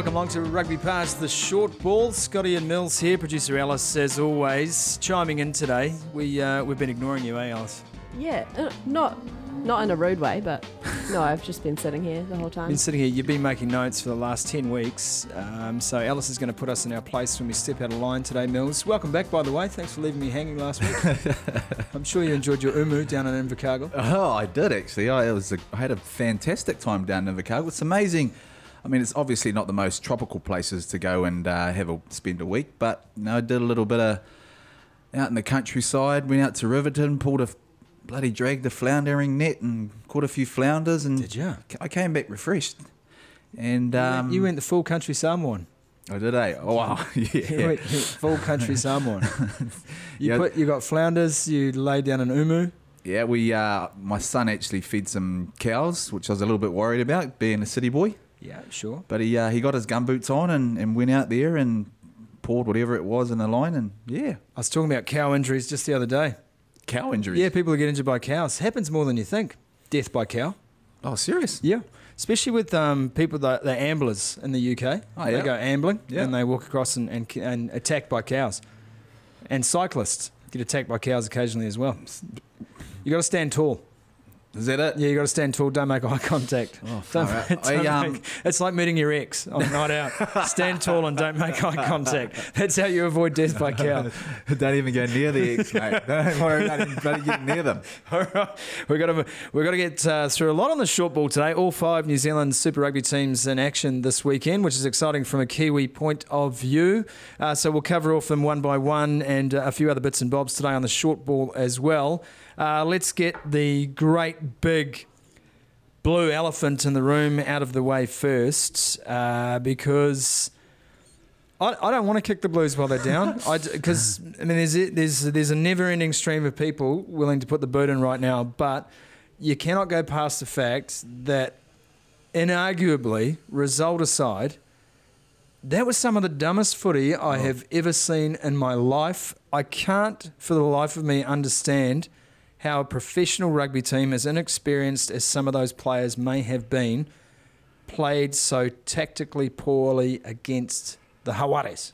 Welcome along to Rugby Pass, the short ball. Scotty and Mills here. Producer Alice, as always, chiming in today. We've been ignoring you, Alice? Yeah, not in a rude way, but no, I've just been sitting here the whole time. Been sitting here. You've been making notes for the last 10 weeks. So Alice is going to put us in our place when we step out of line today, Mills. Welcome back, by the way. Thanks for leaving me hanging last week. I'm sure you enjoyed your umu down in Invercargill. Oh, I did actually. I had a fantastic time down in Invercargill. It's amazing. I mean, it's obviously not the most tropical places to go and spend a week, but I did a little bit of out in the countryside. Went out to Riverton, dragged the floundering net and caught a few flounders. And did you? I came back refreshed. And you went the full country Samoan. I did, eh? Oh wow, yeah. You went full country Samoan. You got flounders. You laid down an umu. Yeah, my son actually fed some cows, which I was a little bit worried about, being a city boy. Yeah, sure. But he got his gumboots on and went out there and poured whatever it was in the line, and yeah. I was talking about cow injuries just the other day. Cow injuries? Yeah, people who get injured by cows. Happens more than you think. Death by cow. Oh, serious? Yeah. Especially with people that they're amblers in the UK. Oh, yeah. They go ambling and they walk across and attacked by cows. And cyclists get attacked by cows occasionally as well. You got to stand tall. Is that it? Yeah, you got to stand tall. Don't make eye contact. Oh, it's like meeting your ex on a night out. Stand tall and don't make eye contact. That's how you avoid death by cow. Don't even go near the ex, mate. Don't worry about even bloody getting near them. All right, we've got to get through a lot on the short ball today. All 5 New Zealand Super Rugby teams in action this weekend, which is exciting from a Kiwi point of view. So we'll cover off them one by one and a few other bits and bobs today on the short ball as well. Let's get the great big blue elephant in the room out of the way first, because I don't want to kick the Blues while they're down. Because there's a never-ending stream of people willing to put the boot in right now, but you cannot go past the fact that, inarguably, result aside, that was some of the dumbest footy I have ever seen in my life. I can't, for the life of me, understand how a professional rugby team, as inexperienced as some of those players may have been, played so tactically poorly against the Jaguares.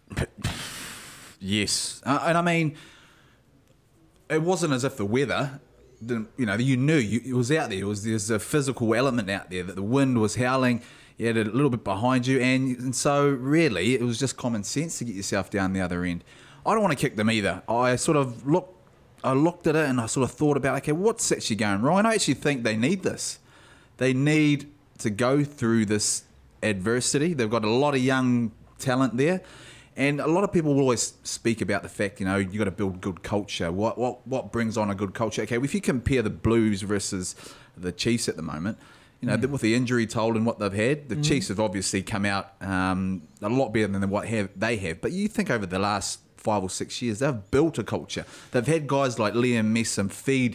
Yes. And I mean, it wasn't as if the weather didn't, you knew it was out there. There's a physical element out there that the wind was howling. You had it a little bit behind you. And so really, it was just common sense to get yourself down the other end. I don't want to kick them either. I looked at it and I sort of thought about, okay, what's actually going wrong? And I actually think they need this. They need to go through this adversity. They've got a lot of young talent there. And a lot of people will always speak about the fact, you got to build good culture. What brings on a good culture? Okay, well, if you compare the Blues versus the Chiefs at the moment, with the injury toll and what they've had, the Chiefs have obviously come out a lot better than what they have. But you think over the last 5 or 6 years, they've built a culture. They've had guys like Liam Messam feed,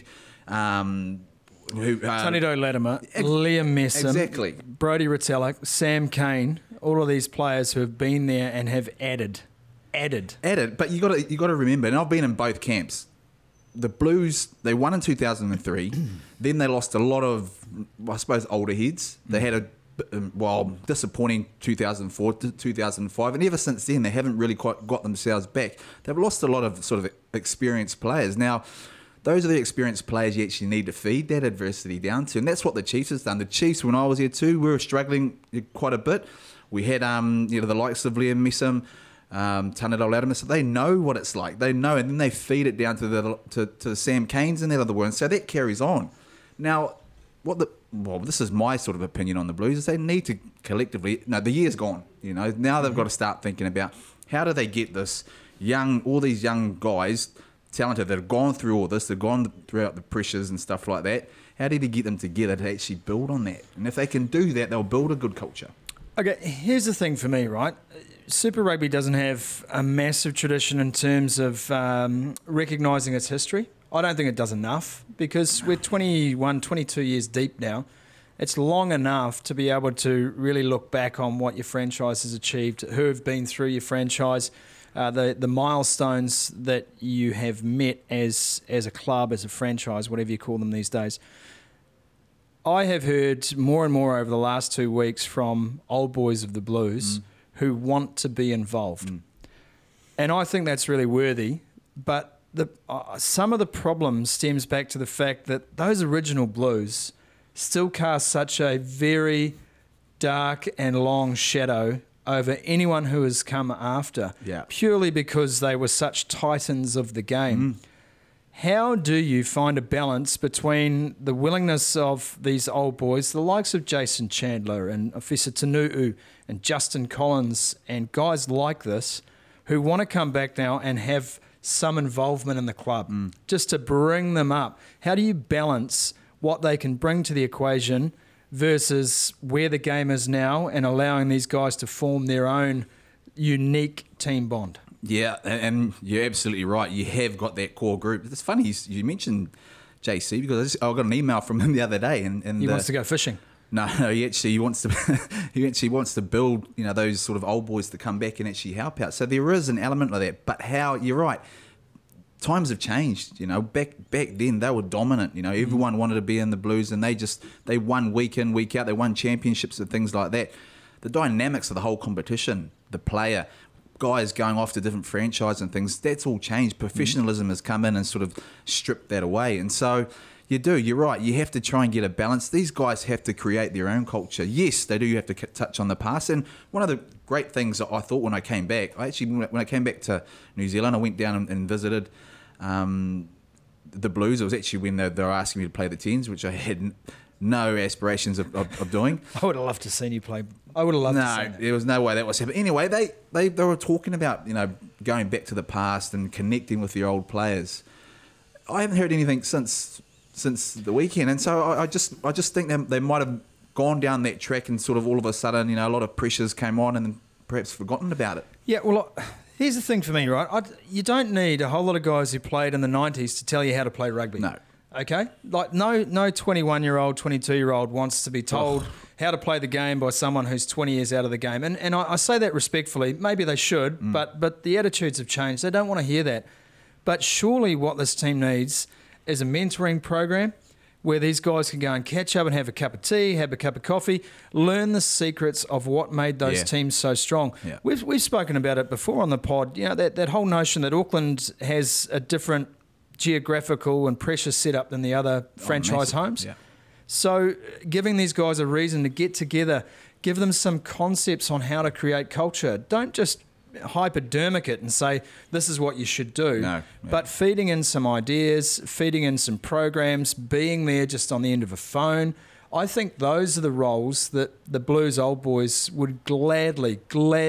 Tanido Latimer, Liam Messam, exactly, Brodie Retallick, Sam Cane, all of these players who have been there and have added. But you got to remember, and I've been in both camps. The Blues, they won in 2003. Then they lost a lot of, I suppose, older heads. They had a disappointing 2004 to 2005, and ever since then they haven't really quite got themselves back. They've lost a lot of sort of experienced players. Now, those are the experienced players you actually need to feed that adversity down to, and that's what the Chiefs has done. The Chiefs, when I was here too, we were struggling quite a bit. We had the likes of Liam Messam, Tanido Latimer, so they know what it's like. They know, and then they feed it down to the Sam Canes and that other ones. So that carries on. Now, this is my sort of opinion on the Blues, is they need to collectively, the year's gone, now they've got to start thinking about how do they get all these young guys, talented, that have gone through all this, they've gone throughout the pressures and stuff like that, how do they get them together to actually build on that? And if they can do that, they'll build a good culture. Okay, here's the thing for me, right? Super Rugby doesn't have a massive tradition in terms of recognising its history. I don't think it does enough, because we're 21, 22 years deep now. It's long enough to be able to really look back on what your franchise has achieved, who have been through your franchise, the milestones that you have met as a club, as a franchise, whatever you call them these days. I have heard more and more over the last 2 weeks from old boys of the Blues who want to be involved. And I think that's really worthy. But some of the problem stems back to the fact that those original Blues still cast such a very dark and long shadow over anyone who has come after, purely because they were such titans of the game. How do you find a balance between the willingness of these old boys, the likes of Jason Chandler and Officer Tanu'u and Justin Collins and guys like this, who want to come back now and have some involvement in the club, just to bring them up? How do you balance what they can bring to the equation versus where the game is now and allowing these guys to form their own unique team bond? Yeah, and you're absolutely right. You have got that core group. It's funny you mentioned JC because I got an email from him the other day, and he wants to go fishing. No, he actually wants to build, those sort of old boys to come back and actually help out. So there is an element of that. But you're right. Times have changed. Back then they were dominant. Everyone wanted to be in the Blues, and they won week in, week out. They won championships and things like that. The dynamics of the whole competition, the player, guys going off to different franchise and things, that's all changed. Professionalism has come in and sort of stripped that away. And so you're right. You have to try and get a balance. These guys have to create their own culture. Yes, they do have to touch on the past. And one of the great things that I thought when I came back, when I came back to New Zealand, I went down and visited the Blues. It was actually when they were asking me to play the 10s, which I had no aspirations of doing. I would have loved to see you play. I would have loved to see that. There was no way that was happening. Anyway, they were talking about going back to the past and connecting with the old players. I haven't heard anything since the weekend, and so I just think they might have gone down that track, and sort of all of a sudden, a lot of pressures came on, and perhaps forgotten about it. Yeah, well, here's the thing for me, right? You don't need a whole lot of guys who played in the 90s to tell you how to play rugby. No. Okay? Like, no 21-year-old, 22-year-old wants to be told how to play the game by someone who's 20 years out of the game. And I say that respectfully. Maybe they should, but the attitudes have changed. They don't want to hear that. But surely what this team needs is a mentoring program where these guys can go and catch up and have a cup of tea, have a cup of coffee, learn the secrets of what made those teams so strong. Yeah. We've spoken about it before on the pod. That whole notion that Auckland has a different geographical and pressure setup than the other franchise homes. Yeah. So giving these guys a reason to get together, give them some concepts on how to create culture. Don't just hypodermic it and say, this is what you should do. No, yeah. But feeding in some ideas, feeding in some programs, being there just on the end of a phone. I think those are the roles that the Blues old boys would gladly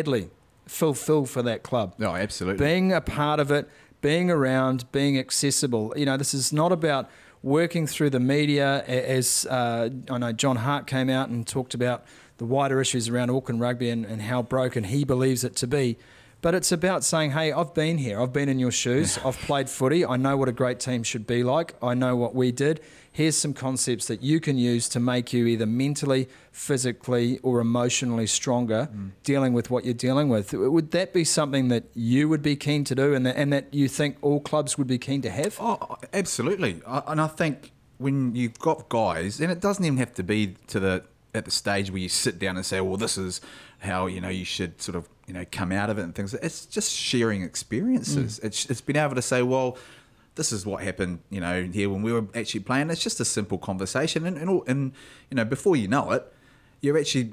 fulfill for that club. No, absolutely. Being a part of it, being around, being accessible. This is not about working through the media, as I know John Hart came out and talked about the wider issues around Auckland rugby and how broken he believes it to be. But it's about saying, hey, I've been here. I've been in your shoes. I've played footy. I know what a great team should be like. I know what we did. Here's some concepts that you can use to make you either mentally, physically, or emotionally stronger dealing with what you're dealing with. Would that be something that you would be keen to do and that you think all clubs would be keen to have? Oh, absolutely. And I think when you've got guys, and it doesn't even have to be at the stage where you sit down and say, well, this is how, you should sort of, come out of it and things. It's just sharing experiences. It's been able to say, well, this is what happened, here when we were actually playing. It's just a simple conversation. And before you know it, you're actually,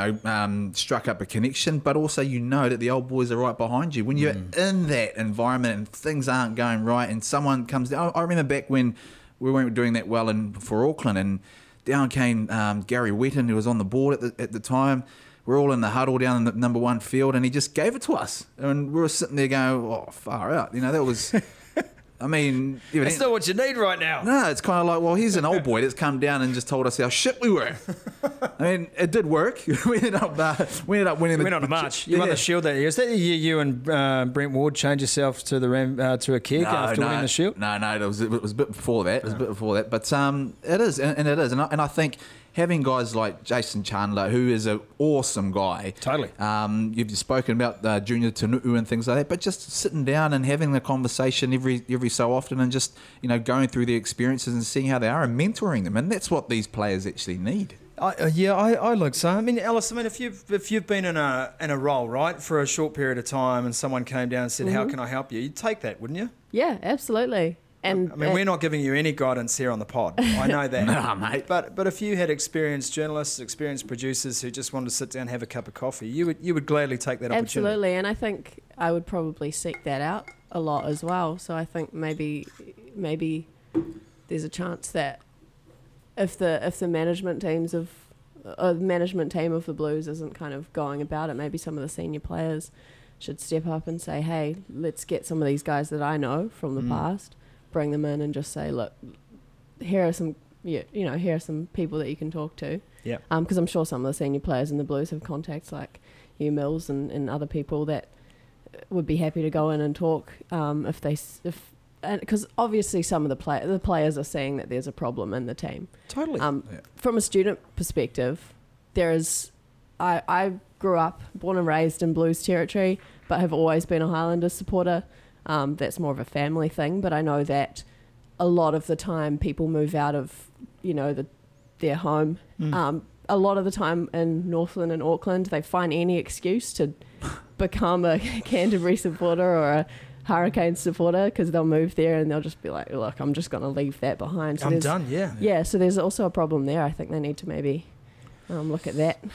struck up a connection, but also that the old boys are right behind you. When you're in that environment and things aren't going right and someone comes down. I remember back when we weren't doing that well for Auckland, and down came Gary Wetton, who was on the board at the time. We're all in the huddle down in the number 1 field, and he just gave it to us. And we were sitting there going, oh, far out. That was... I mean... That's not what you need right now. No, it's kind of like, well, here's an old boy that's come down and just told us how shit we were. I mean, it did work. We ended up winning. We went on a march. You won the Shield that year. Is that the year you and Brent Ward changed yourself to a keg after winning the Shield? No, it was a bit before that. It was a bit before that. But it is, and it is. And I think having guys like Jason Chandler, who is an awesome guy. Totally. You've spoken about Junior Tanu'u and things like that, but just sitting down and having the conversation every so often and just, going through the experiences and seeing how they are and mentoring them. And that's what these players actually need. I look so. I mean, Alice. If you've been in a role, right, for a short period of time, and someone came down and said, "How can I help you?" You'd take that, wouldn't you? Yeah, absolutely. And I mean, we're not giving you any guidance here on the pod. I know that. Nah, mate. But if you had experienced journalists, experienced producers who just wanted to sit down and have a cup of coffee, you would gladly take that opportunity. Absolutely, and I think I would probably seek that out a lot as well. So I think maybe there's a chance that if the management team of the Blues isn't kind of going about it, maybe some of the senior players should step up and say, hey, let's get some of these guys that I know from the past, bring them in and just say, look, here are some people that you can talk to. Yeah. Because I'm sure some of the senior players in the Blues have contacts like Hugh Mills and other people that would be happy to go in and talk because obviously some of the players are seeing that there's a problem in the team. Totally. From a student perspective, I grew up, born and raised in Blues territory, but have always been a Highlanders supporter. That's more of a family thing, but I know that a lot of the time people move out of, their home. A lot of the time in Northland and Auckland, they find any excuse to become a Canterbury supporter or a Hurricanes supporter because they'll move there and they'll just be like, look, I'm just going to leave that behind. So I'm done, yeah. Yeah, so there's also a problem there. I think they need to maybe look at that.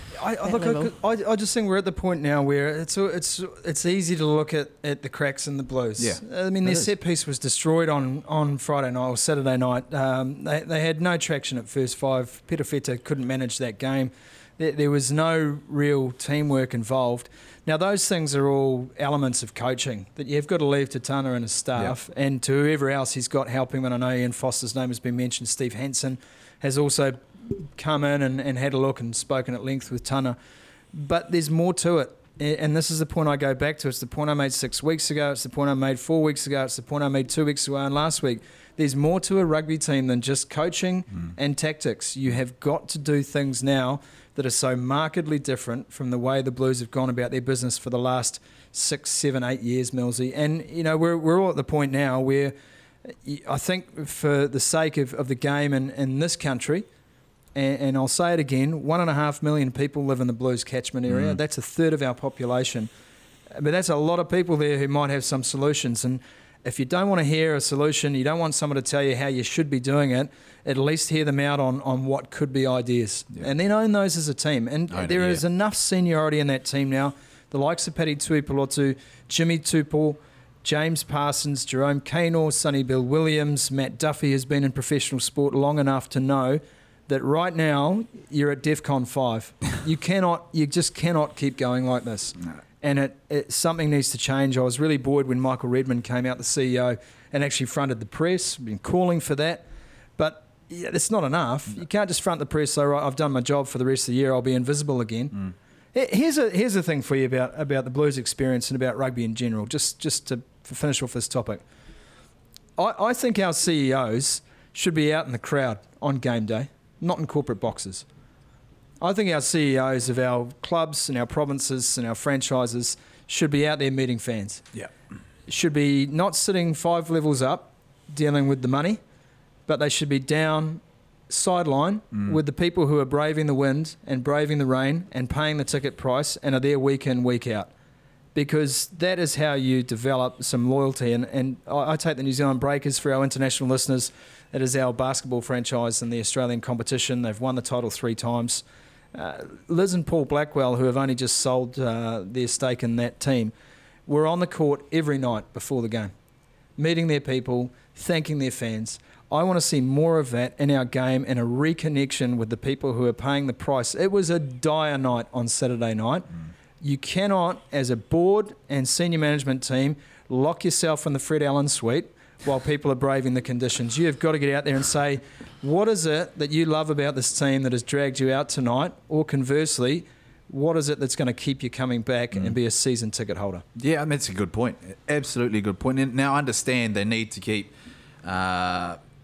I just think we're at the point now where it's easy to look at the cracks in the Blues. Yeah, I mean, their set piece was destroyed on Friday night or Saturday night. They had no traction at first five. Peter Feta couldn't manage that game. There was no real teamwork involved. Now, those things are all elements of coaching that you've got to leave to Tana and his staff and to whoever else he's got helping him. And I know Ian Foster's name has been mentioned. Steve Hansen has also come in and had a look and spoken at length with Tana. But there's more to it. And this is the point I go back to. It's the point I made 6 weeks ago. It's the point I made 4 weeks ago. It's the point I made 2 weeks ago and last week. There's more to a rugby team than just coaching and tactics. You have got to do things now that are so markedly different from the way the Blues have gone about their business for the last 6, 7, 8 years, Millsy. And, we're all at the point now where I think for the sake of the game in this country, and I'll say it again, 1.5 million people live in the Blues catchment area. That's a third of our population. But that's a lot of people there who might have some solutions. And if you don't want to hear a solution, you don't want someone to tell you how you should be doing it, at least hear them out on what could be ideas. Yeah. And then own those as a team. And there is enough seniority in that team now. The likes of Paddy Tuipulotu, Jimmy Tupou, James Parsons, Jerome Kaynor, Sonny Bill Williams, Matt Duffy has been in professional sport long enough to know that right now you're at DEFCON 5. You just cannot keep going like this. No. And something needs to change. I was really bored when Michael Redmond came out, the CEO, and actually fronted the press. Been calling for that. But it's not enough. You can't just front the press, so right, I've done my job for the rest of the year, I'll be invisible again. Here's a thing for you about the Blues experience and about rugby in general, just to finish off this topic. I think our CEOs should be out in the crowd on game day, not in corporate boxes. I think our CEOs of our clubs and our provinces and our franchises should be out there meeting fans. Yeah. Should be not sitting 5 levels up dealing with the money, but they should be down sideline with the people who are braving the wind and braving the rain and paying the ticket price and are there week in, week out. Because that is how you develop some loyalty. And I take the New Zealand Breakers for our international listeners. It is our basketball franchise in the Australian competition. They've won the title 3 times. Liz and Paul Blackwell, who have only just sold their stake in that team, were on the court every night before the game, meeting their people, thanking their fans. I want to see more of that in our game and a reconnection with the people who are paying the price. It was a dire night on Saturday night. You cannot, as a board and senior management team, lock yourself in the Fred Allen suite while people are braving the conditions. You have got to get out there and say, what is it that you love about this team that has dragged you out tonight? Or conversely, what is it that's going to keep you coming back and be a season ticket holder? Yeah, that's a good point. Absolutely a good point. And now I understand they need to keep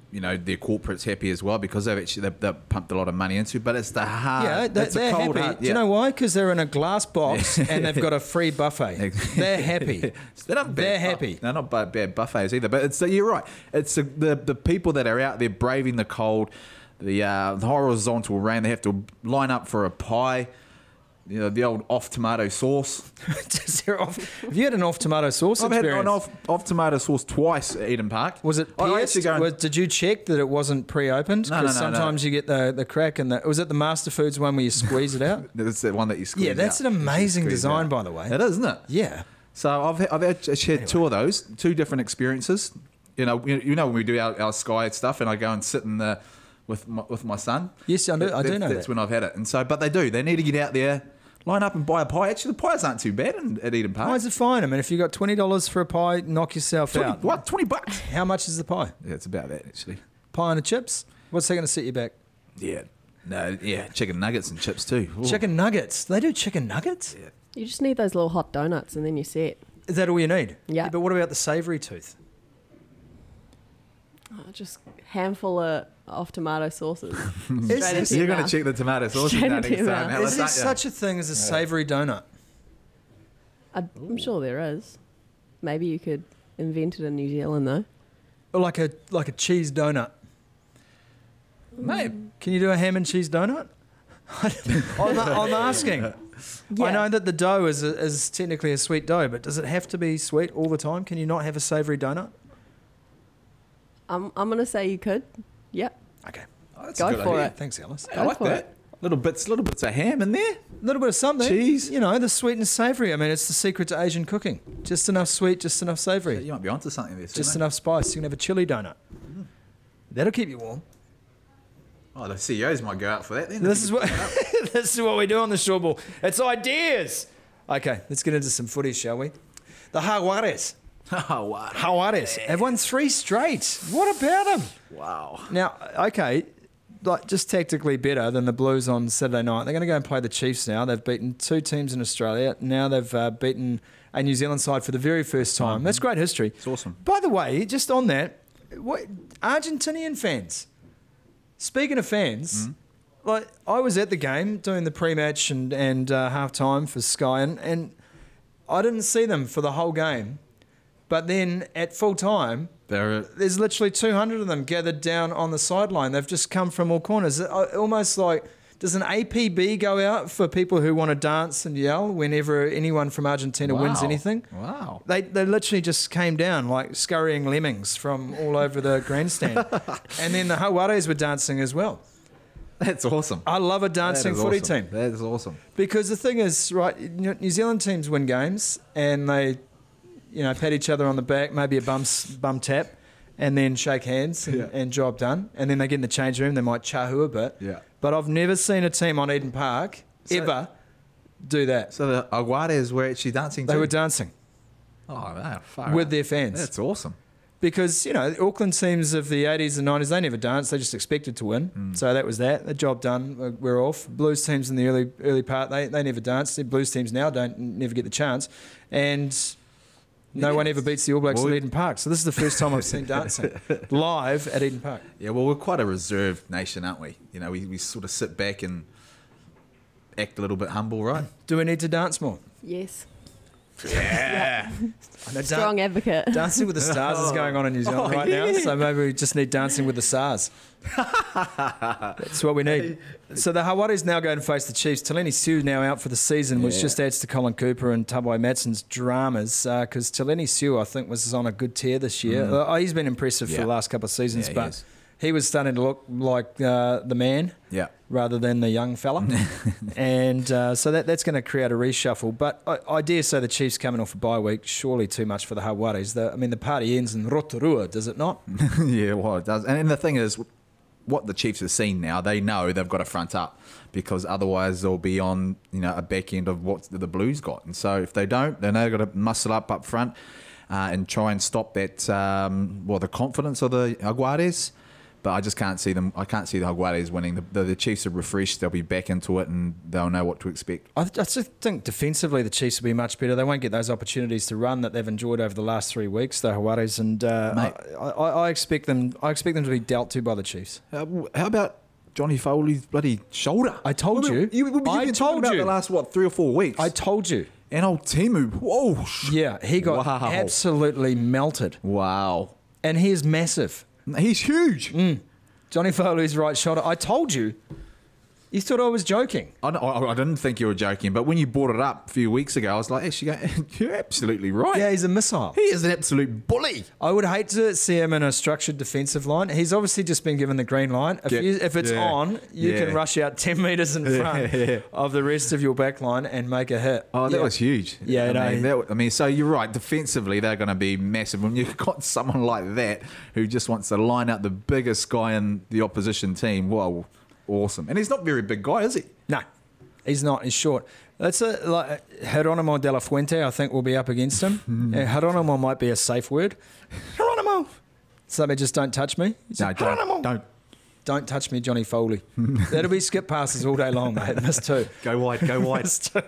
their corporates happy as well because they've pumped a lot of money into. But it's the heart. Yeah, they're happy. Heart. Do you know why? Because they're in a glass box and they've got a free buffet. They're happy. They're happy. They're not bad buffets either. But you're right. It's the people that are out there braving the cold, the horizontal rain. They have to line up for a pie. The old off tomato sauce. Have you had an off tomato sauce I've experience? had an off tomato sauce twice at Eden Park. Was it pierced? Did you check that it wasn't pre-opened? No. Because sometimes you get the crack in the... Was it the Master Foods one where you squeeze it out? That's the one that you squeeze out. Yeah, that's an amazing design, by the way. It is, isn't it? Yeah. So I've had two of those, two different experiences. When we do our Sky stuff and I go and sit in the... With my son. Yes, I do know that. That's when I've had it. And so, but they need to get out there, line up and buy a pie. Actually, the pies aren't too bad at Eden Park. Pies are fine. I mean, if you got $20 for a pie, knock yourself out. What? $20? How much is the pie? Yeah, it's about that actually. Pie and the chips? What's that going to set you back? Yeah. No, yeah, chicken nuggets and chips too. Ooh. Chicken nuggets? They do chicken nuggets? Yeah. You just need those little hot donuts and then you're set. Is that all you need? Yeah. But what about the savoury tooth? Just handful of tomato sauces. You're going to check the tomato sauce Straight next into your time. mouth. Is there such a thing as a savoury donut? I'm sure there is. Maybe you could invent it in New Zealand though. Or like a cheese donut? Mate, can you do a ham and cheese donut? I'm asking. Yeah. I know that the dough is technically a sweet dough, but does it have to be sweet all the time? Can you not have a savoury donut? I'm going to say you could. Yep. Okay. Oh, that's Go a good for idea. it. Thanks, Alice. I like for that. Little bits of ham in there. A little bit of something. Cheese. The sweet and savoury. I mean, it's the secret to Asian cooking. Just enough sweet, just enough savoury. You might be onto something there. Just enough spice. You can have a chili donut. That'll keep you warm. Oh, the CEOs might go out for that then. This is what this is what we do on the short ball. It's ideas. Okay, let's get into some footy, shall we? The Jaguares. Oh, wow. Jaguares have won 3 straight. What about them? Wow. Now, okay, like just tactically better than the Blues on Saturday night. They're going to go and play the Chiefs now. They've beaten 2 teams in Australia. Now they've beaten a New Zealand side for the very first time. That's great history. It's awesome. By the way, just on that, Argentinian fans. Speaking of fans, like I was at the game doing the pre-match and half-time for Sky, and I didn't see them for the whole game. But then at full time, there's literally 200 of them gathered down on the sideline. They've just come from all corners. Almost like, does an APB go out for people who want to dance and yell whenever anyone from Argentina wins anything? Wow. They literally just came down like scurrying lemmings from all over the grandstand. And then the Jaguares were dancing as well. That's awesome. I love a dancing footy awesome. team. That is awesome. Because the thing is, right, New Zealand teams win games and they, pat each other on the back, maybe a bum tap, and then shake hands and job done. And then they get in the change room, they might chahoo a bit. Yeah. But I've never seen a team on Eden Park ever do that. So the Jaguares were actually dancing too? They were dancing Oh, wow. Far with out. their fans. That's awesome. Because, the Auckland teams of the 80s and 90s, they never danced. They just expected to win. So that was that. The job done. We're off. Blues teams in the early part, they never danced. The Blues teams now never get the chance. And no one ever beats the All Blacks at Eden Park. So this is the first time I've seen dancing live at Eden Park. Yeah, well, we're quite a reserved nation, aren't we? We sort of sit back and act a little bit humble, right? Do we need to dance more? Yes. Yeah. I know Strong advocate. Dancing with the Stars is going on in New Zealand right now, so maybe we just need Dancing with the Stars. That's what we need. So the Jaguares now go and face the Chiefs. Taleni Siu now out for the season, which just adds to Colin Cooper and Tabai Matson's dramas, because Taleni Siu, I think, was on a good tear this year. He's been impressive for the last couple of seasons, but he was starting to look like the man rather than the young fella. And so that's going to create a reshuffle. But I dare say the Chiefs coming off a bye week, surely too much for the Jaguares. The party ends in Rotorua, does it not? Yeah, well, it does. And the thing is, what the Chiefs have seen now, they know they've got to front up because otherwise they'll be on a back end of what the Blues got. And so if they don't, then they've got to muscle up front and try and stop that, the confidence of the Jaguares. But I just can't see them. I can't see the Jaguares winning. The Chiefs are refreshed. They'll be back into it and they'll know what to expect. I just think defensively the Chiefs will be much better. They won't get those opportunities to run that they've enjoyed over the last 3 weeks, the Jaguares, and I expect them. I expect them to be dealt to by the Chiefs. How about Johnny Foley's bloody shoulder? I told you. You've been I talking told about you. the last 3 or 4 weeks. I told you. And old Timu. Whoa. Yeah, he got Wow. absolutely melted, Wow. and he is massive. He's huge. Johnny Foley's right shoulder. I told you. You thought I was joking. I didn't think you were joking, but when you brought it up a few weeks ago, I was like, actually, you're absolutely right. Yeah, he's a missile. He is an absolute bully. I would hate to see him in a structured defensive line. He's obviously just been given the green line. If it's on, you can rush out 10 metres in front of the rest of your back line and make a hit. Oh, that was huge. Yeah, I mean, so you're right. Defensively, they're going to be massive. When you've got someone like that who just wants to line out the biggest guy in the opposition team, whoa, awesome. And he's not a very big guy, is he? No, he's not. He's short. That's like Geronimo de la Fuente, I think, will be up against him. Geronimo might be a safe word. Geronimo. Somebody just don't touch me. No, Geronimo. Don't touch me, Johnny Foley. That'll be skip passes all day long, mate. Miss two. Go wide, go wide. Miss two.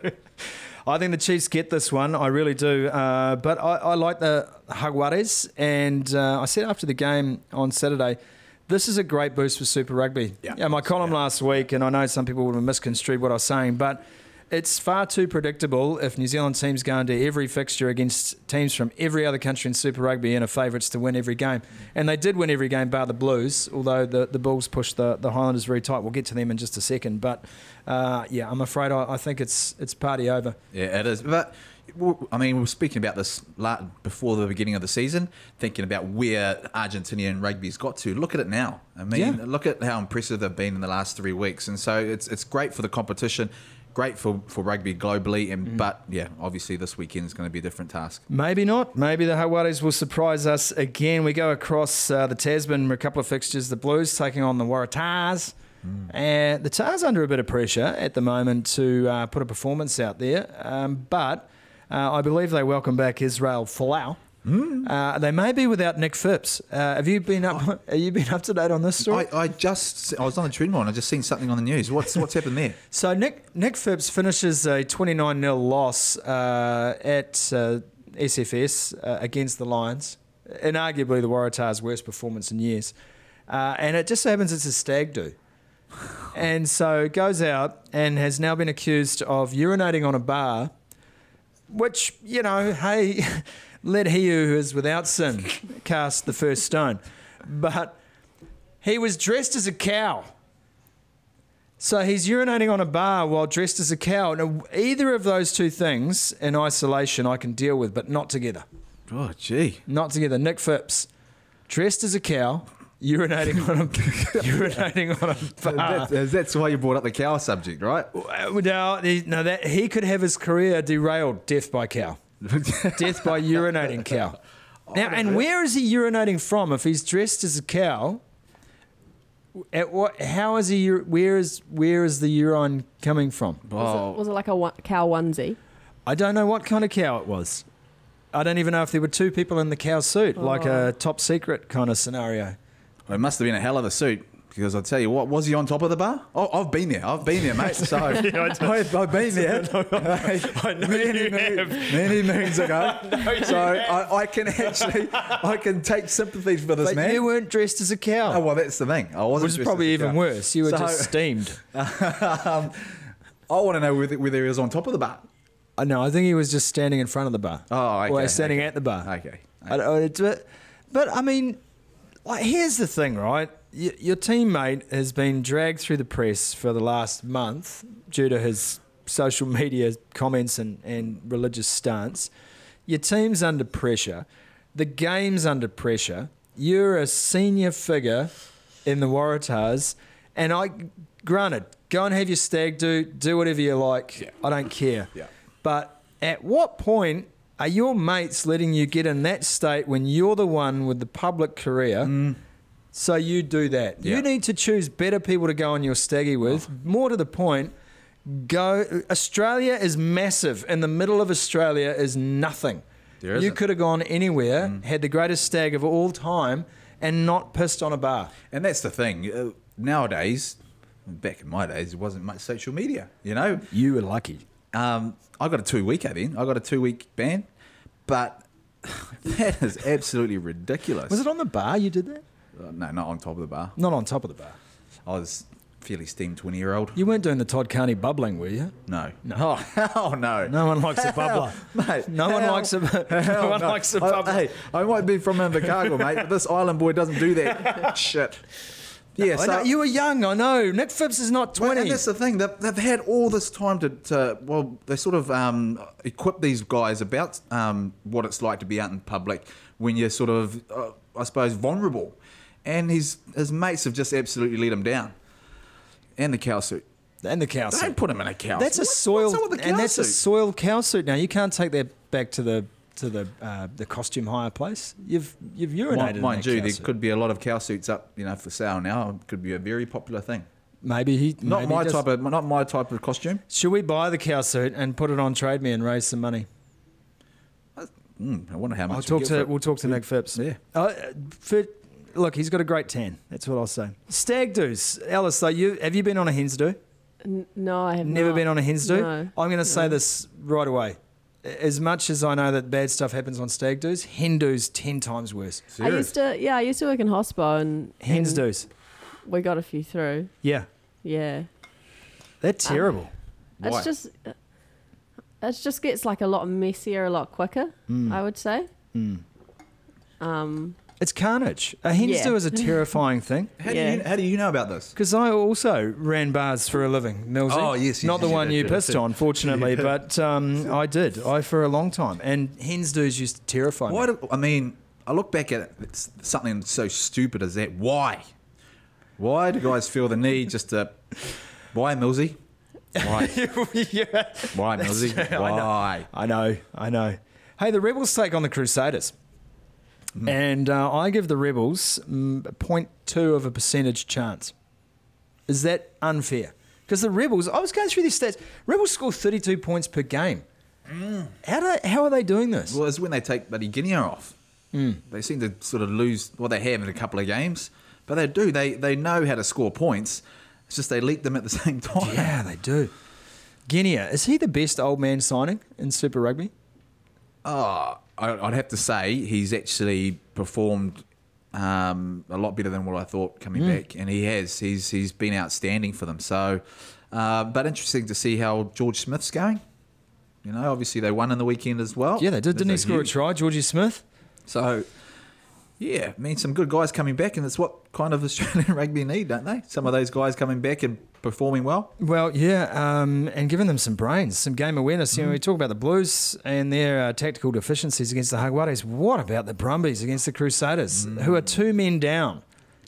I think the Chiefs get this one. I really do. But I like the Jaguares. And I said after the game on Saturday, this is a great boost for Super Rugby. Yeah, my column last week, and I know some people would have misconstrued what I was saying, but it's far too predictable if New Zealand teams go into every fixture against teams from every other country in Super Rugby and are favourites to win every game. And they did win every game bar the Blues, although the Bulls pushed the Highlanders very tight. We'll get to them in just a second. But, I'm afraid I think it's party over. Yeah, it is. But, I mean, we were speaking about this before the beginning of the season, thinking about where Argentinian rugby's got to. Look at it now. I mean, look at how impressive they've been in the last 3 weeks. And so it's great for the competition, great for rugby globally. But, obviously this weekend is going to be a different task. Maybe not. Maybe the Jaguares will surprise us again. We go across the Tasman, a couple of fixtures. The Blues taking on the Waratahs. And the Tars under a bit of pressure at the moment to put a performance out there. But I believe they welcome back Israel Folau. They may be without Nick Phipps. Have you been up? Have you been up to date on this story? I was on the treadmill and I just seen something on the news. What's happened there? So Nick Phipps finishes a 29-0 loss at SFS against the Lions, and arguably the Waratahs' worst performance in years. And it just so happens it's a stag do. And so goes out and has now been accused of urinating on a bar, which, hey, let he who is without sin cast the first stone. But he was dressed as a cow. So he's urinating on a bar while dressed as a cow. Now, either of those two things in isolation I can deal with, but not together. Oh, gee. Not together. Nick Phipps, dressed as a cow, urinating on a bar. That's why you brought up the cow subject, right? No, that he could have his career derailed. Death by cow. Death by urinating cow. Now, and where is he urinating from? If he's dressed as a cow, at what? How is he? Where is the urine coming from? Was it like a cow onesie? I don't know what kind of cow it was. I don't even know if there were two people in the cow suit, like a top secret kind of scenario. Well, it must have been a hell of a suit, because I'll tell you what, was he on top of the bar? Oh, I've been there, mate. So I've been there. I know many moons ago. I can take sympathy for this man. You weren't dressed as a cow. Oh, well, that's the thing. I wasn't. Which is probably even worse. You were just steamed. I want to know whether he was on top of the bar. No, I think he was just standing in front of the bar. Oh, okay. Or standing at the bar. Okay. But I mean, like, here's the thing, right? Your teammate has been dragged through the press for the last month due to his social media comments and religious stance. Your team's under pressure. The game's under pressure. You're a senior figure in the Waratahs. And granted, go and have your stag do whatever you like. Yeah. I don't care. Yeah. But at what point are your mates letting you get in that state when you're the one with the public career? So you do that. Yeah. You need to choose better people to go on your staggy with. More to the point, Australia is massive. In the middle of Australia is nothing. You could have gone anywhere, had the greatest stag of all time, and not pissed on a bar. And that's the thing. Nowadays, back in my days, there wasn't much social media, you know. You were lucky. I got a 2-weeker then. I got a 2-week ban. But that is absolutely ridiculous. Was it on the bar you did that? No, not on top of the bar. Not on top of the bar. I was fairly steamed 20-year-old. You weren't doing the Todd Carney bubbling, were you? No. Oh, hell no. No one likes a bubbler. Mate, No one likes a bubbler. Hey, I might be from Invercargill, mate, but this island boy doesn't do that shit. Yeah, I know, you were young, I know. Nick Phipps is not 20. And that's the thing. They've had all this time to they sort of equip these guys about what it's like to be out in public when you're sort of, I suppose, vulnerable. And his mates have just absolutely let him down. And the cow suit. And the cow Don't suit. put him in a cow That's suit. a soiled, What's up with the cow and that's a suit? soiled cow suit. Now you can't take that back to the costume hire place. You've urinated in Mind that you, cow there suit. could be a lot of cow suits up, for sale now. It could be a very popular thing. Maybe Not my type of costume. Should we buy the cow suit and put it on Trade Me and raise some money? I wonder how much. We'll talk to Nick Phipps. Yeah. Look, he's got a great tan. That's what I'll say. Stag do's, Alice. Have you been on a hens do? No, I have Never not. been on a hens do. No. I'm going to say this right away. As much as I know that bad stuff happens on stag do's, hen do's 10 times worse. I used to work in hospo and Hens and do's. we got a few through. Yeah, Yeah. they're terrible. Why? It just gets like a lot messier, a lot quicker, I would say. It's carnage. A hens Yeah. do is a terrifying thing. How Yeah. do you know about this? Because I also ran bars for a living, Millsy. Oh, yes, Not the you one did, you yeah. pissed on, fortunately, but I did. For a long time. And hens do's used to terrify me. I look back at it, it's something so stupid as that. Why? Why do guys feel the need just to... Why, Millsy? Why? Yeah. Why, Millsy? Why? I know. Hey, the Rebels take on the Crusaders. And I give the Rebels 0.2 of a percentage chance. Is that unfair? Because the Rebels, I was going through these stats, Rebels score 32 points per game. How are they doing this? Well, it's when they take Buddy Guinea off. They seem to sort of lose... Well, they have in a couple of games. But they do. They know how to score points. It's just they leak them at the same time. Yeah, they do. Guinea, is he the best old man signing in Super Rugby? I'd have to say he's actually performed a lot better than what I thought coming back, and he has. He's been outstanding for them. So, but interesting to see how George Smith's going. Obviously they won in the weekend as well. Yeah, they did. Didn't he score a try, Georgie Smith? So, yeah, some good guys coming back, and it's what kind of Australian rugby need, don't they? Some of those guys coming back and performing well. Well, yeah, and giving them some brains, some game awareness. We talk about the Blues and their tactical deficiencies against the Jaguares. What about the Brumbies against the Crusaders, who are 2 men down?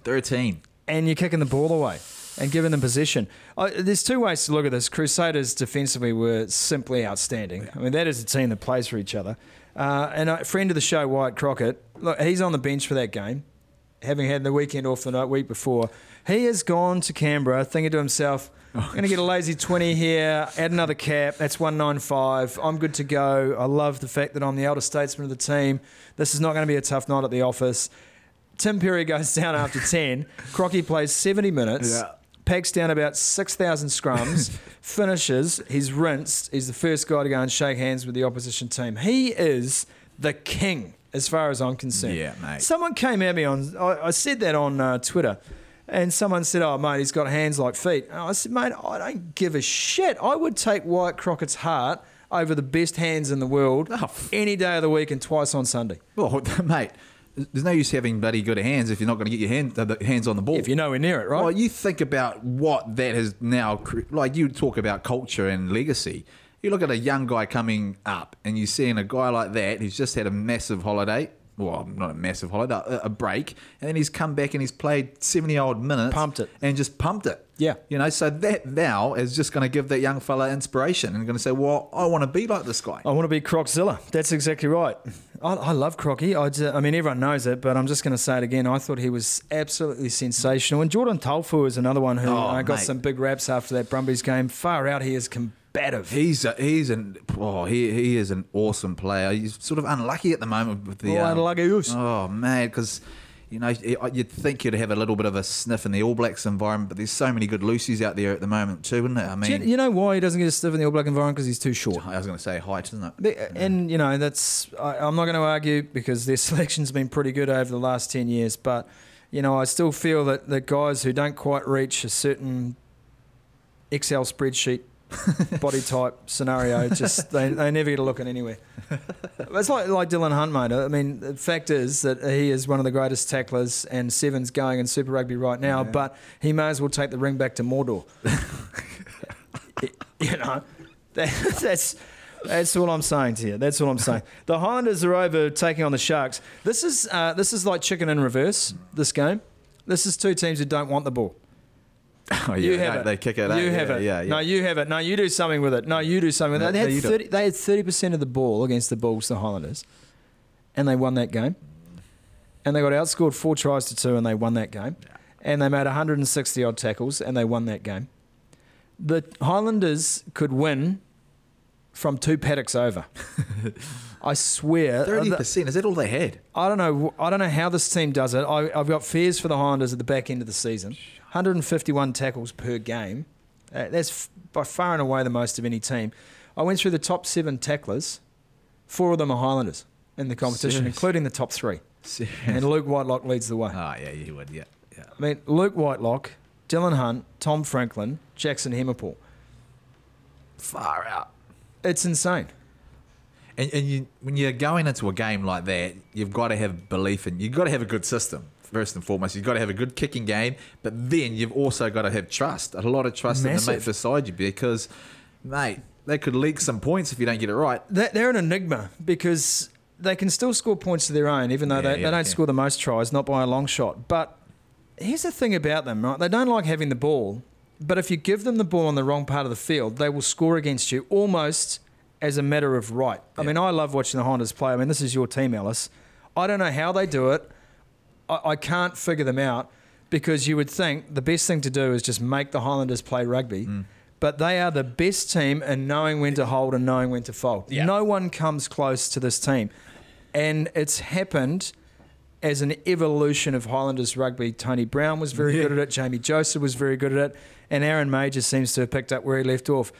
13. And you're kicking the ball away and giving them possession. There's 2 ways to look at this. Crusaders defensively were simply outstanding. I mean, that is a team that plays for each other. And a friend of the show, Wyatt Crockett, look, he's on the bench for that game, having had the weekend off the week before. He has gone to Canberra thinking to himself, I'm going to get a lazy 20 here, add another cap, that's 195, I'm good to go. I love the fact that I'm the elder statesman of the team. This is not going to be a tough night at the office. Tim Perry goes down after 10. Crocky plays 70 minutes. Yeah. Packs down about 6,000 scrums, finishes, he's rinsed, he's the first guy to go and shake hands with the opposition team. He is the king, as far as I'm concerned. Yeah, mate. Someone came at me I said that on Twitter, and someone said, oh, mate, he's got hands like feet. And I said, mate, I don't give a shit. I would take Wyatt Crockett's heart over the best hands in the world any day of the week and twice on Sunday. Well, mate, there's no use having bloody good hands if you're not going to get your hands on the ball. If you're nowhere near it, right? Well, you think about what that has now... Like, you talk about culture and legacy. You look at a young guy coming up and you're seeing a guy like that who's just had a massive holiday. Well, not a massive holiday, a break. And then he's come back and he's played 70-odd minutes. Pumped it. And just pumped it. Yeah. So that now is just going to give that young fella inspiration and going to say, well, I want to be like this guy. I want to be Croczilla. That's exactly right. I love Crocky. I mean, everyone knows it, but I'm just going to say it again. I thought he was absolutely sensational. And Jordan Tolfu is another one who got mate. some big raps after that Brumbies game. Far out, he is combative. He is an awesome player. He's sort of unlucky at the moment with the... unlucky us. Oh, man, because You know, you'd think you'd have a little bit of a sniff in the All Blacks environment, but there's so many good Lucies out there at the moment too, isn't it? I mean, You know why he doesn't get a sniff in the All Black environment? Because he's too short. I was going to say height, isn't it? And, you know, I'm not going to argue because their selection's been pretty good over the last 10 years, but, you know, I still feel that the guys who don't quite reach a certain Excel spreadsheet body type scenario, just they never get a look at anywhere. It's like Dylan Hunt, mate. I mean, the fact is that he is one of the greatest tacklers, and Seven's going in Super Rugby right now, but he may as well take the ring back to Mordor. You know, that's all I'm saying to you. That's all I'm saying. The Highlanders are over taking on the Sharks. This is like chicken in reverse, this game. This is two teams who don't want the ball. Oh, yeah, you have it. They kick it. You have it. Yeah. No, you have it. No, you do something with it. No, you do something with it. They had 30% of the ball against the Bulls, the Highlanders, and they won that game. And they got outscored 4-2, and they won that game. And they made 160 odd tackles, and they won that game. The Highlanders could win from 2 paddocks over. I swear. 30%. Is that all they had? I don't know how this team does it. I've got fears for the Highlanders at the back end of the season. 151 tackles per game. That's by far and away the most of any team. I went through the top 7 tacklers. 4 of them are Highlanders in the competition, Serious? including the top 3. Serious? And Luke Whitelock leads the way. Oh, yeah, you would, yeah. I mean, Luke Whitelock, Dylan Hunt, Tom Franklin, Jackson Hemmerpool. Far out. It's insane. And when you're going into a game like that, you've got to have belief in. You've got to have a good system first and foremost. You've got to have a good kicking game, but then you've also got to have trust, a lot of trust in the mate beside you, because, mate, they could leak some points if you don't get it right. They're an enigma because they can still score points of their own, even though they don't score the most tries, not by a long shot. But here's the thing about them, right? They don't like having the ball, but if you give them the ball on the wrong part of the field, they will score against you almost as a matter of right. I mean, I love watching the Highlanders play. I mean, this is your team, Alice. I don't know how they do it. I can't figure them out, because you would think the best thing to do is just make the Highlanders play rugby. But they are the best team in knowing when to hold and knowing when to fold. Yeah. No one comes close to this team. And it's happened as an evolution of Highlanders rugby. Tony Brown was very good at it. Jamie Joseph was very good at it. And Aaron Major seems to have picked up where he left off.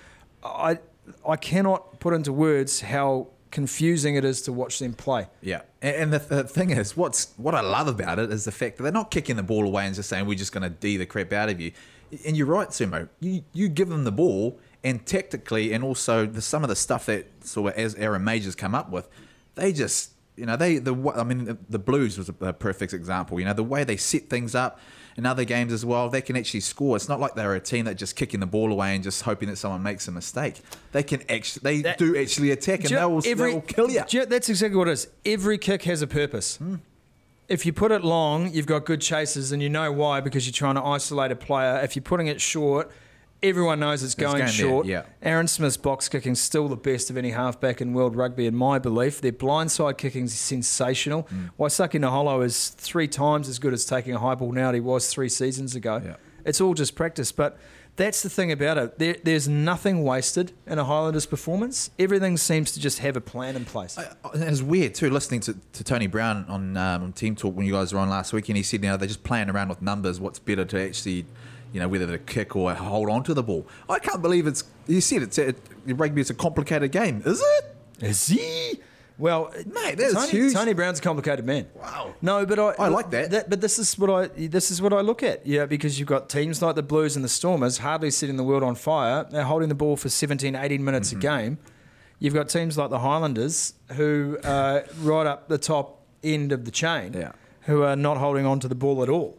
I cannot put into words how confusing it is to watch them play. Yeah. And the thing is, what I love about it is the fact that they're not kicking the ball away and just saying, we're just going to D the crap out of you. And you're right, Sumo. You give them the ball, and tactically, and also some of the stuff that sort of as Aaron Major's come up with, they just, you know, the Blues was a perfect example. You know, the way they set things up in other games as well, they can actually score. It's not like they're a team that just kicking the ball away and just hoping that someone makes a mistake. They can actually, do actually attack, and they'll kill you. That's exactly what it is. Every kick has a purpose. If you put it long, you've got good chasers, and you know why, because you're trying to isolate a player. If you're putting it short, everyone knows it's going short. There, yeah. Aaron Smith's box kicking's still the best of any halfback in world rugby, in my belief. Their blindside kicking's sensational. Waisake Naholo is 3 times as good as taking a high ball now than he was 3 seasons ago. Yeah. It's all just practice, but that's the thing about it. There's nothing wasted in a Highlanders performance. Everything seems to just have a plan in place. And it's weird too, listening to Tony Brown on Team Talk when you guys were on last week, and he said, you know, they're just playing around with numbers. What's better to actually, you know, whether to kick or hold on to the ball. I can't believe you said rugby is a complicated game. Is it? Is he? Well, mate, that's huge. Tony Brown's a complicated man. Wow. No, but I like that. But this is what I look at. Yeah, because you've got teams like the Blues and the Stormers hardly setting the world on fire. They're holding the ball for 17, 18 minutes a game. You've got teams like the Highlanders who are right up the top end of the chain, who are not holding on to the ball at all.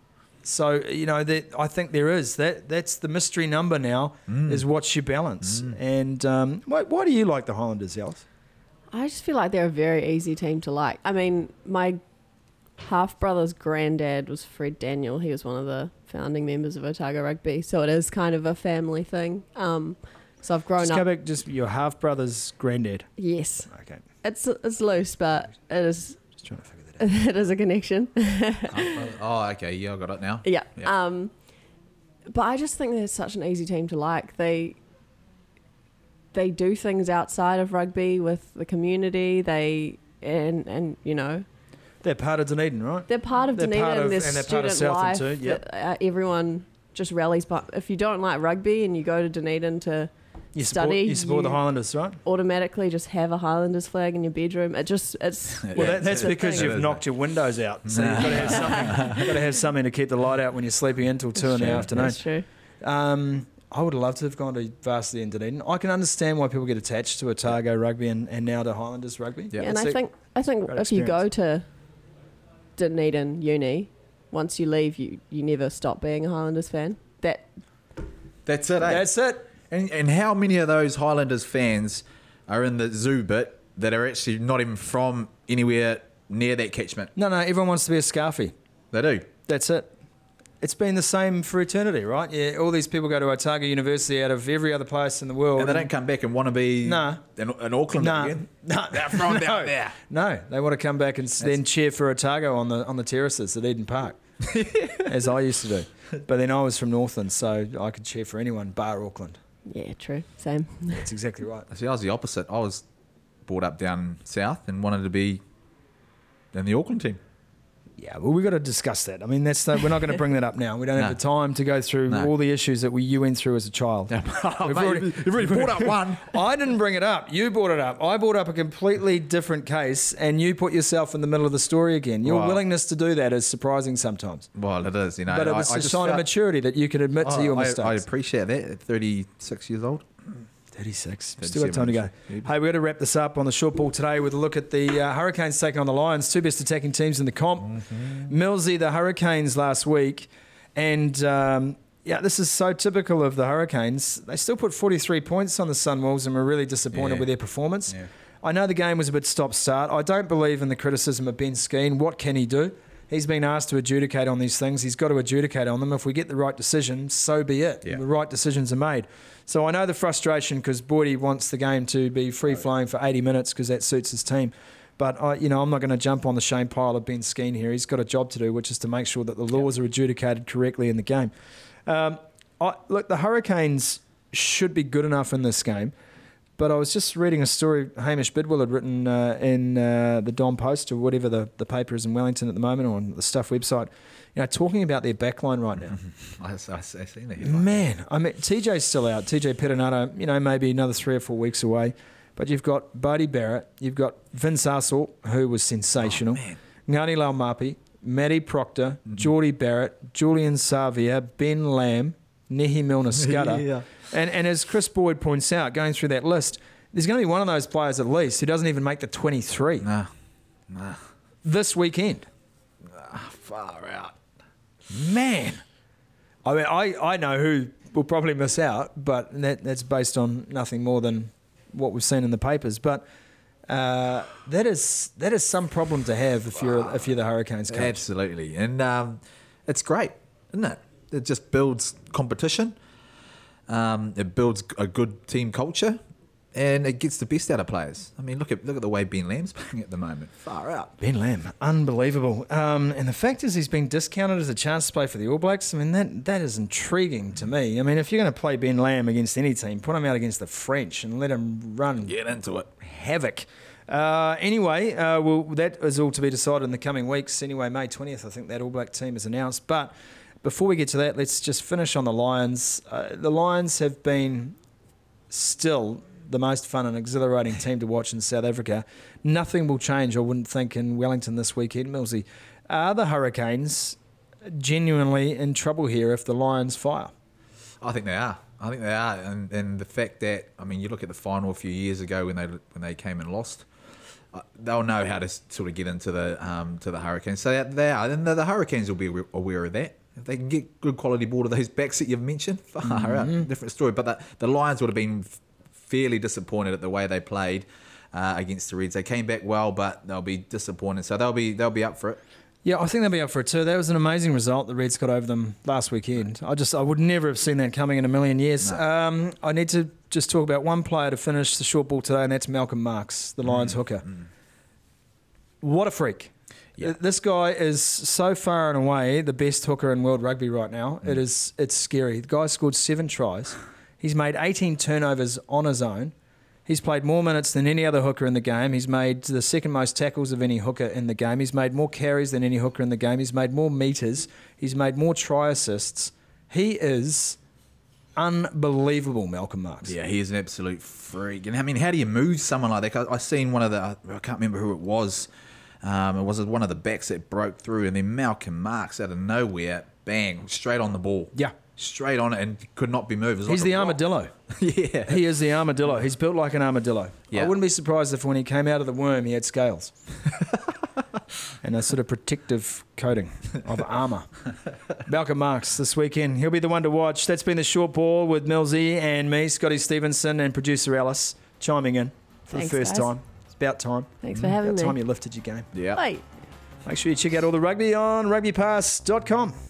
So, you know, I think there is. That's the mystery number now, is what's your balance. And why do you like the Highlanders, Alice? I just feel like they're a very easy team to like. I mean, my half-brother's granddad was Fred Daniel. He was one of the founding members of Otago Rugby. So it is kind of a family thing. So I've grown up... Go back, just your half-brother's granddad. Yes. Okay. It's loose, but it is... Just trying to figure that out. It is a connection. Okay. Yeah, I got it now. Yeah. But I just think they're such an easy team to like. They do things outside of rugby with the community. And you know, They're part of Dunedin, right? They're part of They're Dunedin part of- and their and they're part of student life. Southland too, yep. That, everyone just rallies. But if you don't like rugby and you go to Dunedin to You study, you support the Highlanders, right? automatically just have a Highlanders flag in your bedroom. It's Well, that's the because thing. you've knocked your windows out. So you've got to have something. You've got to have something to keep the light out when you're sleeping until 2 in the afternoon. That's true. I would love to have gone to varsity in Dunedin. I can understand why people get attached to Otago rugby and now to Highlanders rugby. Yeah. And It's I a- think great if you go experience. to Dunedin Uni, once you leave, you never stop being a Highlanders fan. That's it. Eh? That's it. And how many of those Highlanders fans are in the zoo bit that are actually not even from anywhere near that catchment? No, everyone wants to be a Scarfie. They do. That's it. It's been the same for eternity, right? Yeah, all these people go to Otago University out of every other place in the world. And they don't come back and want to be Nah. in Auckland again. No, They're from down there. No, they want to come back and then cheer for Otago on the terraces at Eden Park, as I used to do. But then I was from Northland, so I could cheer for anyone bar Auckland. Yeah, true. Same. That's exactly right. See, I was the opposite. I was brought up down south and wanted to be in the Auckland team. Yeah, well, we've got to discuss that. I mean, we're not going to bring that up now. We don't have the time to go through all the issues that you went through as a child. You've already brought up one. I didn't bring it up. You brought it up. I brought up a completely different case, and you put yourself in the middle of the story again. Your Wow. willingness to do that is surprising sometimes. Well, it is, you know. But it was I a just sign of felt- maturity that you can admit to your mistakes. I appreciate that at 36 years old. 36. Still got time to go. 37. Hey, we're going to wrap this up on the short ball today with a look at the Hurricanes taking on the Lions, two best attacking teams in the comp. Millsy, the Hurricanes last week. And, this is so typical of the Hurricanes. They still put 43 points on the Sunwolves and were really disappointed with their performance. Yeah. I know the game was a bit stop-start. I don't believe in the criticism of Ben Skeen. What can he do? He's been asked to adjudicate on these things. He's got to adjudicate on them. If we get the right decision, so be it. Yeah. The right decisions are made. So I know the frustration because Boydie wants the game to be free-flowing for 80 minutes because that suits his team. But, I'm not going to jump on the shame pile of Ben Skeen here. He's got a job to do, which is to make sure that the laws are adjudicated correctly in the game. Look, the Hurricanes should be good enough in this game. But I was just reading a story Hamish Bidwell had written in the Don Post or whatever the paper is in Wellington at the moment, or on the Stuff website, talking about their backline right now. I've seen the headline. Man, I mean, TJ's still out. TJ Pettinato, maybe another 3 or 4 weeks away. But you've got Bodie Barrett, you've got Vince Arcel, who was sensational, Ngani Laumapi, Matty Proctor, Geordie Barrett, Julian Savia, Ben Lamb, Nehi Milner-Skudder. Yeah. And as Chris Boyd points out, going through that list, there's going to be one of those players at least who doesn't even make the 23 Nah. this weekend. Far out. Man. I mean, I know who will probably miss out, but that's based on nothing more than what we've seen in the papers. But that is some problem to have if you're the Hurricanes coach. Absolutely. And it's great, isn't it? It just builds competition. It builds a good team culture, and it gets the best out of players. I mean, look at the way Ben Lamb's playing at the moment. Far out. Ben Lamb, unbelievable. And the fact is he's been discounted as a chance to play for the All Blacks. I mean, that is intriguing to me. I mean, if you're going to play Ben Lamb against any team, put him out against the French and let him run Get into it. havoc. Anyway, that is all to be decided in the coming weeks. Anyway, May 20th, I think that All Black team is announced. But before we get to that, let's just finish on the Lions. The Lions have been still the most fun and exhilarating team to watch in South Africa. Nothing will change, I wouldn't think, in Wellington this weekend. Millsy, are the Hurricanes genuinely in trouble here if the Lions fire? I think they are. And the fact that, I mean, you look at the final a few years ago when they came and lost. They'll know how to sort of get into the Hurricanes. So they are, and the Hurricanes will be aware of that. If they can get good quality ball to those backs that you've mentioned, far out, different story. But the Lions would have been fairly disappointed at the way they played against the Reds. They came back well, but they'll be disappointed. So they'll be up for it. Yeah, I think they'll be up for it too. That was an amazing result the Reds got over them last weekend. I would never have seen that coming in a million years. No. I need to just talk about one player to finish the short ball today, and that's Malcolm Marks, the Lions hooker. What a freak. Yeah. This guy is so far and away the best hooker in world rugby right now. It's scary. The guy scored 7 tries. He's made 18 turnovers on his own. He's played more minutes than any other hooker in the game. He's made the second most tackles of any hooker in the game. He's made more carries than any hooker in the game. He's made more meters. He's made more try assists. He is unbelievable, Malcolm Marks. Yeah, he is an absolute freak. And I mean, how do you move someone like that? I seen one of the, I can't remember who it was. It was one of the backs that broke through, and then Malcolm Marks out of nowhere, bang, straight on the ball. Yeah. Straight on it and could not be moved. It was He's like the a rock. armadillo. Yeah. He is the armadillo. He's built like an armadillo. Yeah. I wouldn't be surprised if when he came out of the worm, he had scales. And a sort of protective coating of armour. Malcolm Marks this weekend. He'll be the one to watch. That's been the short ball with Millsy and me, Scotty Stevenson, and producer Alice chiming in for Thanks, the first guys. time. It's about time. Thanks for having About me. time you lifted your game. Yeah. Bye. Make sure you check out all the rugby on rugbypass.com.